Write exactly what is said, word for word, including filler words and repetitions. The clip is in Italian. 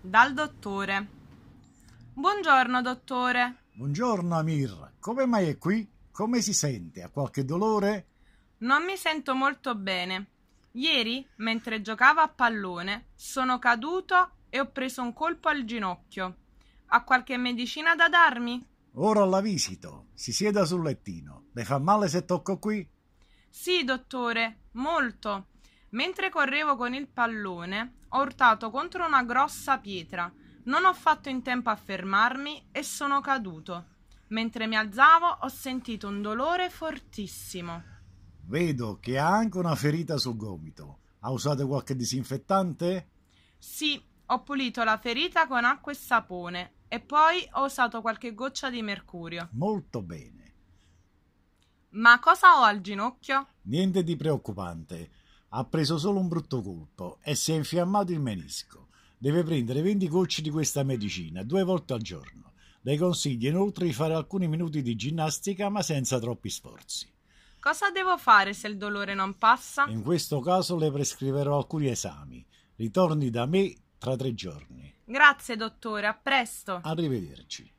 Dal dottore. Buongiorno, dottore. Buongiorno Amir, come mai è qui? Come si sente? Ha qualche dolore? Non mi sento molto bene. Ieri, mentre giocavo a pallone, sono caduto e ho preso un colpo al ginocchio. Ha qualche medicina da darmi? Ora la visito. Si sieda sul lettino. Le fa male se tocco qui? Sì, dottore, molto. Mentre correvo con il pallone, ho urtato contro una grossa pietra. Non ho fatto in tempo a fermarmi e sono caduto. Mentre mi alzavo ho sentito un dolore fortissimo. Vedo che ha anche una ferita sul gomito. Ha usato qualche disinfettante? Sì, ho pulito la ferita con acqua e sapone e poi ho usato qualche goccia di mercurio. Molto bene. Ma cosa ho al ginocchio? Niente di preoccupante. Ha preso solo un brutto colpo e si è infiammato il menisco. Deve prendere venti gocce di questa medicina due volte al giorno. Le consiglio inoltre di fare alcuni minuti di ginnastica ma senza troppi sforzi. Cosa devo fare se il dolore non passa? In questo caso le prescriverò alcuni esami. Ritorni da me tra tre giorni. Grazie, dottore, a presto. Arrivederci.